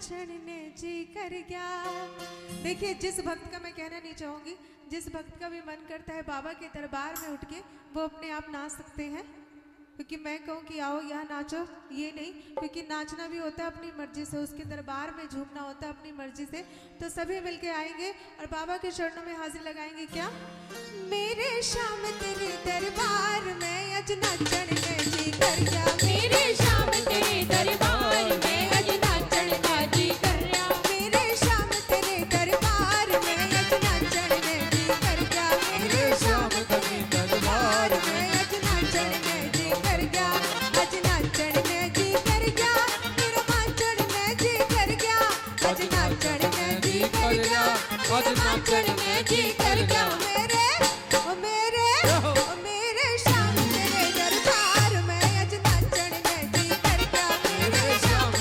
नाचण ने जी कर गया। देखिए, जिस भक्त का मैं कहना नहीं चाहूंगी, जिस भक्त का भी मन करता है बाबा के दरबार में उठ के वो अपने आप नाच सकते हैं, क्योंकि मैं कहूँ कि आओ यहाँ नाचो, ये नहीं, क्योंकि नाचना भी होता है अपनी मर्जी से, उसके दरबार में झूमना होता है अपनी मर्जी से। तो सभी मिलके आएंगे और बाबा के चरणों में हाजिर लगाएंगे। क्या मेरे शाम तेरे दरबार में अज नाचण ने जी कर गया, मेरे शाम तेरे दरबार में अज नाचण का जी कर गया, मेरे शाम तेरे दरबार में अज नाचण ने जी कर गया, मेरे शाम तेरे दरबार में अज नाचण ने जी कर गया, अज नाचण ने जी कर गया, मेरा नाचण ने जी कर गया, अज नाचण ने जी कर गया, अज नाचण में जी कर गया। मेरे ओ मेरे ओ मेरे शाम तेरे दरबार में अज नाचण ने जी कर गया, मेरे शाम।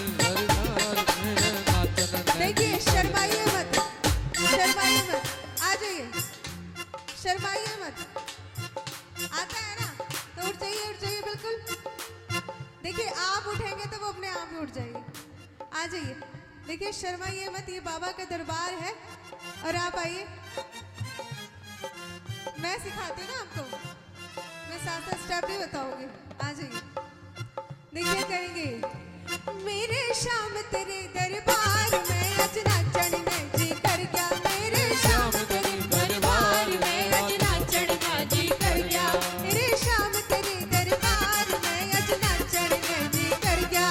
देखिए, शर्माइए मत, शर्माइए मत, आ जाइए, शर्माइए मत। आता है ना तो उठ जाइए बिल्कुल। देखिए, आप उठेंगे तो वो अपने आप ही उठ जाएगी। आ जाइए, देखिए, शर्माइए मत, ये बाबा का दरबार है और आप आइए। मैं सिखाती हूँ ना आपको, मैं साथ साथ स्टेप भी बताऊंगी। आ जाइए, देखिए, करेंगे मेरे शाम तेरे दरबार में अज नाचण ने जी कर गया, मेरे शाम तेरे दरबार में अज नाचण का जी कर गया, मेरे शाम तेरे दरबार में अज नाचण ने जी कर गया,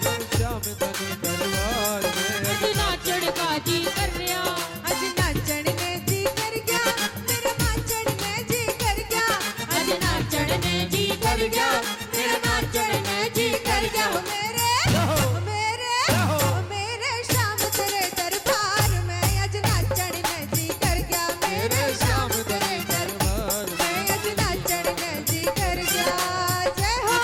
अज नाचण का जी कर गया, अज नाचण ने जी कर गया, मेरा नाचण ने जी कर गया, अज नाचण ने जी कर गया, मेरा नाचण ने जी कर गया। मेरे शाम तेरे दरबार में अज नाचण ने जी कर गया, मेरे शाम तेरे दरबार में अज नाचण ने जी कर गया। जय हो।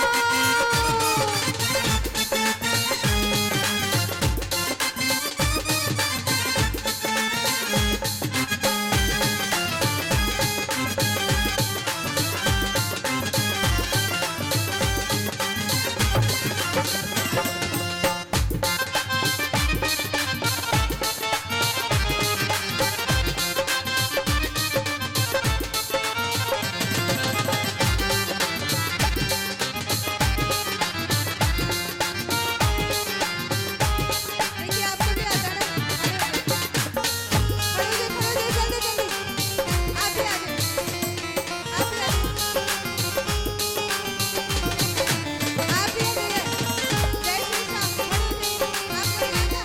देखिए, आपको भी आता है ना? खड़े हो जाइए, जल्दी जल्दी, आगे आगे, आप भी आइए, जय श्री राम। आपको भी आता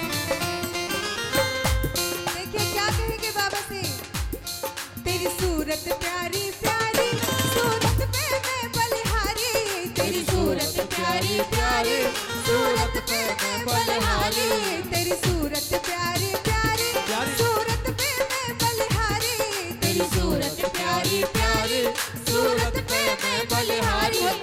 है? देखिए, क्या कहेंगे बाबा से, तेरी सूरत प्यारी प्यारी, सूरत पे मैं बलिहारी, तेरी सूरत प्यारी प्यारी, सूरत पे मैं बलिहारी, तेरी सूरत प्यारी प्यारी, सूरत पे मैं बलिहारी, तेरी सूरत प्यारी प्यारी, सूरत पे मैं बलिहारी। हो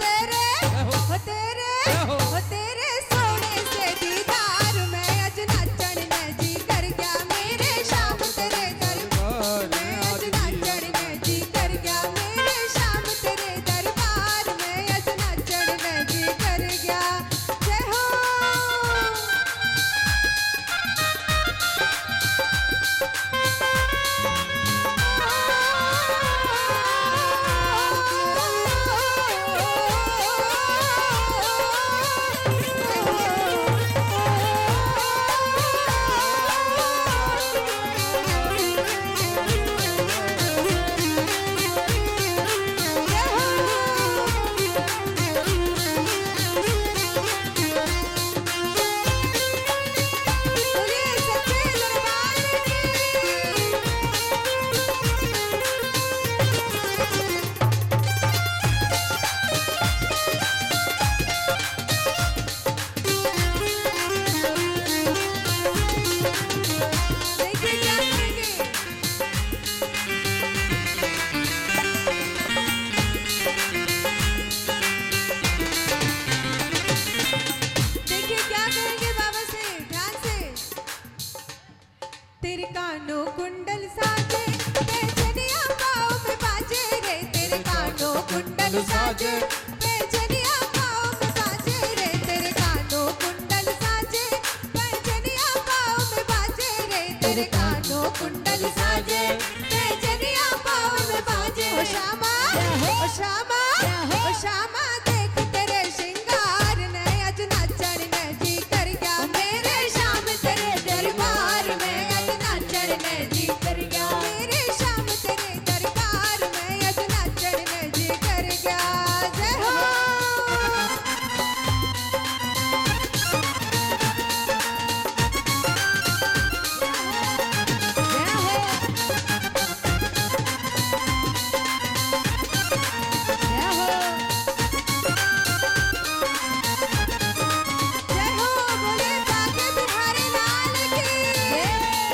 तेरे सोने से दीदार में अज नाचण ने जी कर गया, मेरे शाम तेरे दरबार में अज नाचण ने जी कर गया, मेरे शाम तेरे दरबार में अज नाचण ने जी कर गया। जय हो। कुंडल साजे पैजनिया पाँव में बाजे रे तेरे कानों कुंडल साजे पैजनिया कुंडल साजे पैजनिया पाँव में बाजे। ओ श्यामा, ओ श्यामा, ओ श्यामा देख तेरे श्रृंगार ने अज नाचण ने जी कर गया। मेरे श्याम तेरे दरबार में अज नाचण ने जी कर गया। मेरे श्याम तेरे दरबार में अज नाचण ने जी कर गया। जय हो। जय हो बोले बाके बिहारी लाल की।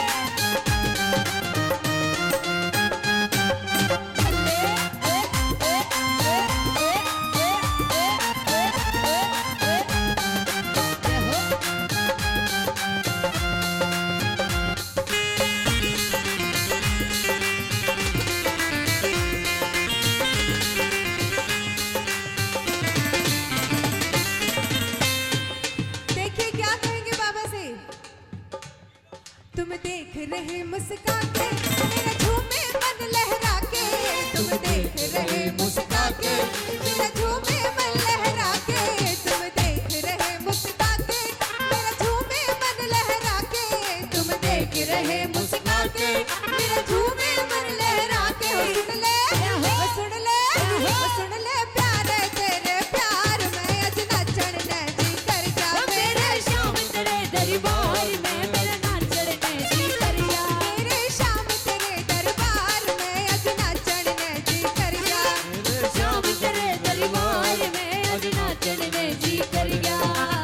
देखिए क्या कहेंगे बाबा से। तुम देख रहे मुस्का के मेरा झूमे मन लहरा के। तुम देख रहे मुस्का के मेरा झूमे मन लहरा के। तुम देख रहे मुस्का के मेरा झूमे मन लहरा के। तुम देख रहे मुस्का के मेरा झूमे मन लहरा के। ओ सुन ले, ओ सुन ले, ओ सुन ले प्यारे तेरे प्यार में अज नाचण ने जी कर गया। मेरे श्याम तेरे दरबार में मेरा नाचण ने जी कर गया। मेरे श्याम तेरे दरबार में अज नाचण ने जी कर गया। श्याम तेरे दरबार में अज नाचण ने जी कर गया।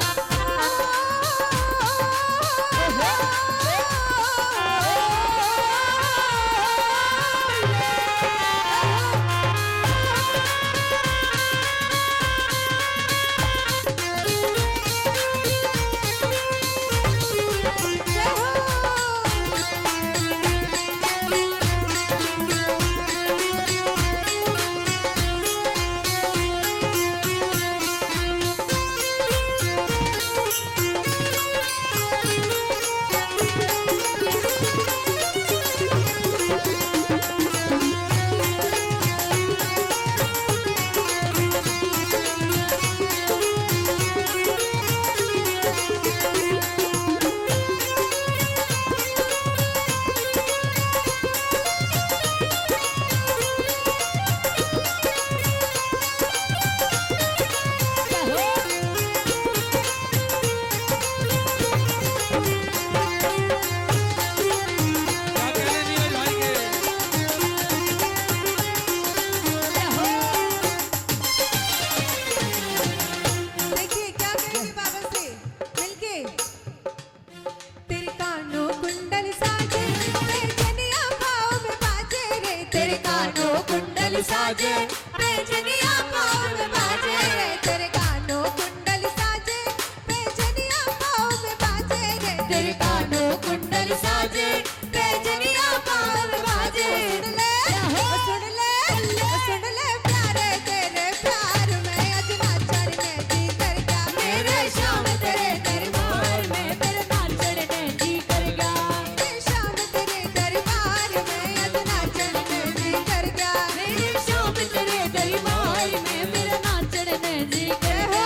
देखिए क्या कहेंगे बाबा से मिलके। तेरे कानों कुंडल साजे पैजनिया पाँव में बाजे रे। तेरे कानों कुंडल साजे पैजनिया पाँव में बाजे रे। तेरे कानों कुंडल साजे पैजनिया पाँव में बाजे रे। तेरे कानों कुंडल साजे पैजनिया पाँव में बाजे। सुन ले, ओ सुन ले, ओ सुन ले प्यारे तेरे प्यार में अज नाचण ने जी कर गया। मेरे श्याम तेरे दरबार में मेरा नाचण ने जी कर गया। मेरे श्याम तेरे दरबार में अज नाचण ने जी कर गया। मेरे श्याम तेरे दरबार में मेरा नाचण ने जी कर गया।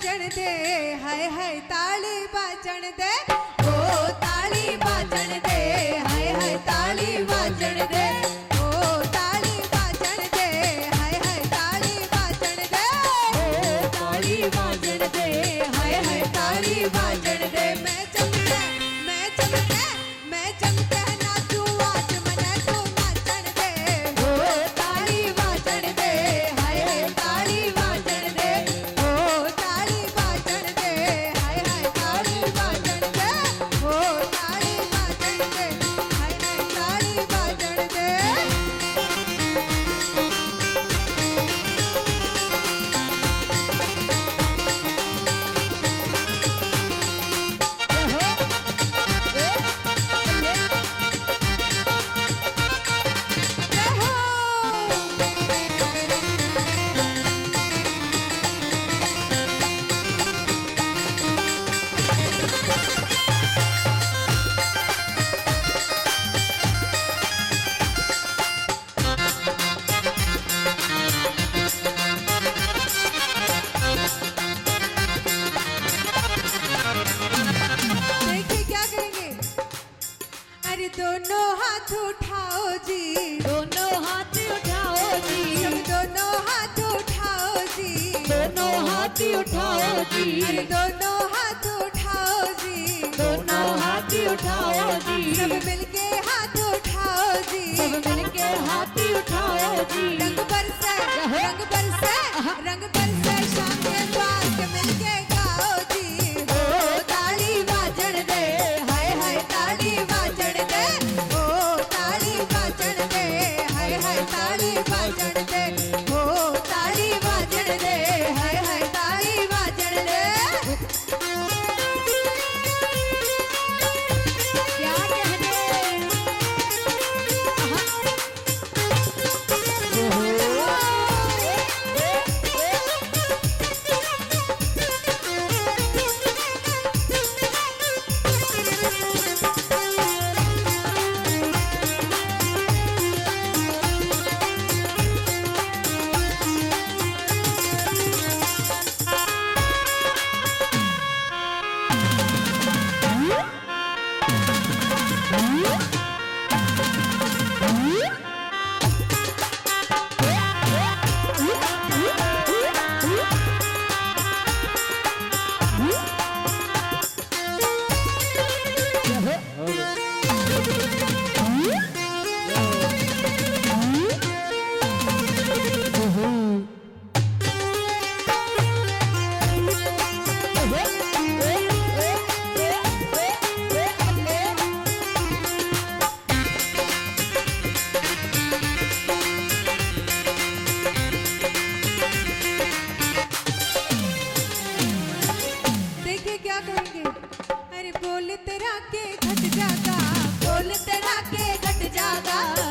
बाजण दे, हाय हाय ताली बाजण दे, ओ ताली बाजण दे, हाय हाय ताली बाजण दे, ओ ताली बाजण दे, हाय हाय ताली बाजण दे, ओ ताली बाजण दे, हाय हाय ताली बाजण दे। मैं चमके नाचू आज मने तू नाचण दे, ओ ताली बाजण दे, हाय हाय ताली बाजण दे, ओ ताली बाजण दे, हाय हाय ताली बाजण दे, ओ ताली बाजण दे, हाय हाय ताली बाजण दे। देखिए क्या करेंगे, अरे दोनों हाथ उठाओ जी, दोनों हाथ उठाओ जी, सब दोनों हाथ उठाओ जी, दोनों हाथ उठाओ जी, अरे दोनों हाथ उठाओ जी, दोनों हाथ उठाओ जी, सब मिलके हाथ उठाओ जी, सब मिलके हाथ उठाओ जी, रंग बरसे रंग बरसे रंग बरसे शाम के पास मिलके गाओ जी, ओ ताली बाजण दे, हाय हाय ताली बाजण दे, ओ ताली बाजण दे, हाय हाय ताली बाजण दे, ओ ताली बाजण दे, हाय हाय ताली बाजण दे। क्या कहने देखिए क्या करेंगे, अरे बोल तेरा के घट जागा, बोल तेरा के घट जागा,